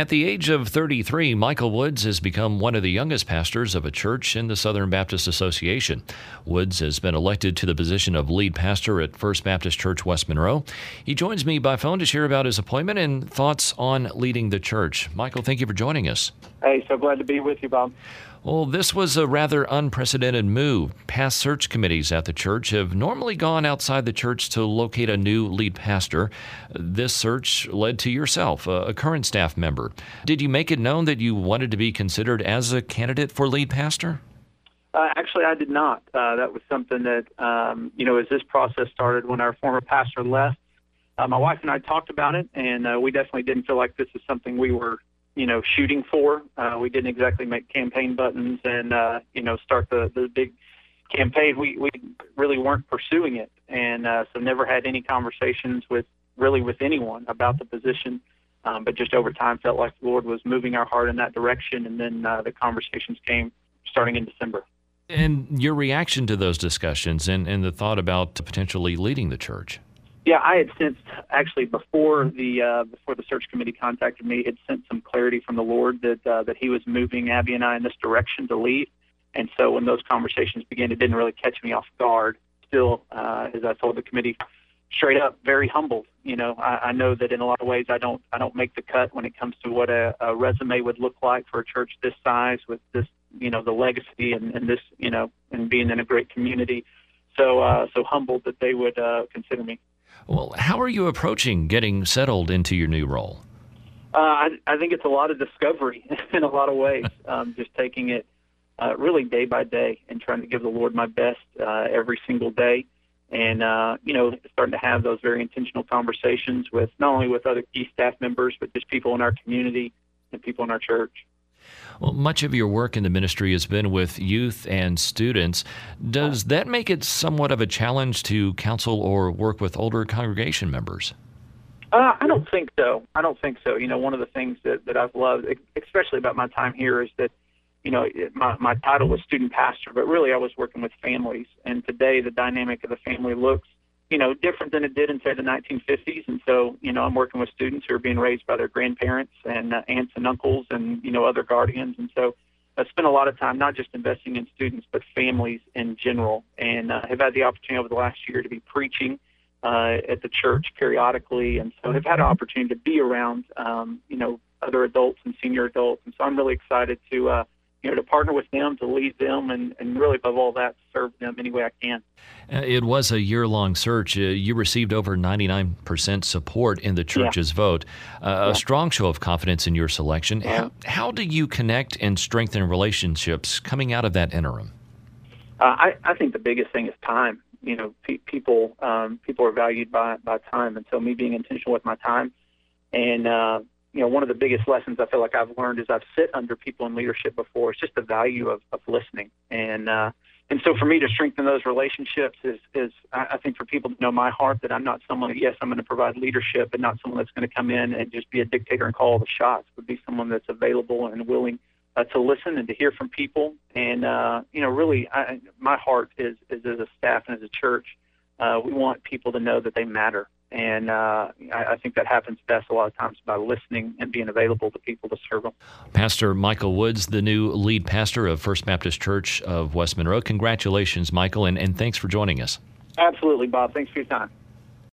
At the age of 33, Michael Woods has become one of the youngest pastors of a church in the Southern Baptist Association. Woods has been elected to the position of lead pastor at First Baptist Church, West Monroe. He joins me by phone to share about his appointment and thoughts on leading the church. Michael, thank you for joining us. Hey, so glad to be with you, Bob. Well, this was a rather unprecedented move. Past search committees at the church have normally gone outside the church to locate a new lead pastor. This search led to yourself, a current staff member. Did you make it known that you wanted to be considered as a candidate for lead pastor? Actually, I did not. That was something that, as this process started when our former pastor left, my wife and I talked about it, and we definitely didn't feel like this is something we were shooting for. We didn't exactly make campaign buttons and, start the big campaign. We really weren't pursuing it. And so never had any conversations with anyone about the position. But just over time felt like the Lord was moving our heart in that direction. And then the conversations came starting in December. And your reaction to those discussions and the thought about potentially leading the church? Yeah, I had sensed actually before the search committee contacted me, had sensed some clarity from the Lord that He was moving Abby and I in this direction to lead. And so when those conversations began, it didn't really catch me off guard. Still, as I told the committee, straight up, very humbled. I know that in a lot of ways I don't make the cut when it comes to what a resume would look like for a church this size with this, the legacy and this, and being in a great community. So humbled that they would consider me. Well, how are you approaching getting settled into your new role? I think it's a lot of discovery in a lot of ways, just taking it really day by day and trying to give the Lord my best every single day. And, starting to have those very intentional conversations with not only with other key staff members, but just people in our community and people in our church. Well, much of your work in the ministry has been with youth and students. Does that make it somewhat of a challenge to counsel or work with older congregation members? I don't think so. One of the things that I've loved, especially about my time here, is that, my title was student pastor, but really I was working with families. And today the dynamic of the family looks, different than it did in, say, the 1950s. And so, I'm working with students who are being raised by their grandparents and aunts and uncles and, other guardians. And so I spent a lot of time not just investing in students, but families in general. And have had the opportunity over the last year to be preaching at the church periodically. And so I've had an opportunity to be around, other adults and senior adults. And so I'm really excited to partner with them, to lead them, and really above all that, serve them any way I can. It was a year-long search. You received over 99% support in the church's vote. A strong show of confidence in your selection. How do you connect and strengthen relationships coming out of that interim? I think the biggest thing is time. People are valued by time, and so me being intentional with my time and one of the biggest lessons I feel like I've learned is I've sit under people in leadership before. It's just the value of listening. And so for me to strengthen those relationships is I think for people to know my heart that I'm not someone, yes, I'm going to provide leadership, but not someone that's going to come in and just be a dictator and call all the shots, but be someone that's available and willing to listen and to hear from people. And, really my heart is as a staff and as a church, we want people to know that they matter. And I think that happens best a lot of times by listening and being available to people to serve them. Pastor Michael Woods, the new lead pastor of First Baptist Church of West Monroe. Congratulations, Michael, and thanks for joining us. Absolutely, Bob. Thanks for your time.